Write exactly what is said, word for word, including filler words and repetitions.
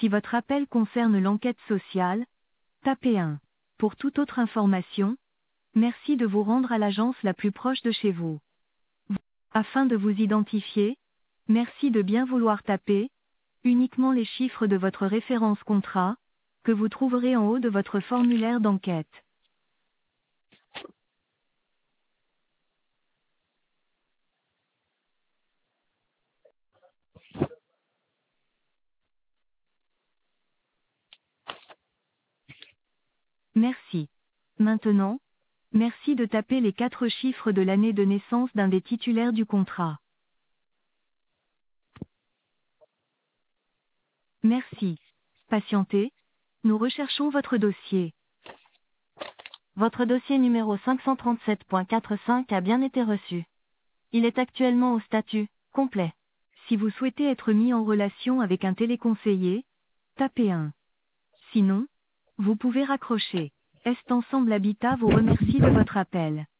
Si votre appel concerne l'enquête sociale, tapez un. Pour toute autre information, merci de vous rendre à l'agence la plus proche de chez vous. Afin de vous identifier, merci de bien vouloir taper uniquement les chiffres de votre référence contrat, que vous trouverez en haut de votre formulaire d'enquête. Merci. Maintenant, merci de taper les quatre chiffres de l'année de naissance d'un des titulaires du contrat. Merci. Patientez, nous recherchons votre dossier. Votre dossier numéro cinq cent trente-sept point quarante-cinq a bien été reçu. Il est actuellement au statut complet. Si vous souhaitez être mis en relation avec un téléconseiller, tapez un. Sinon, vous pouvez raccrocher. Est Ensemble Habitat vous remercie de votre appel.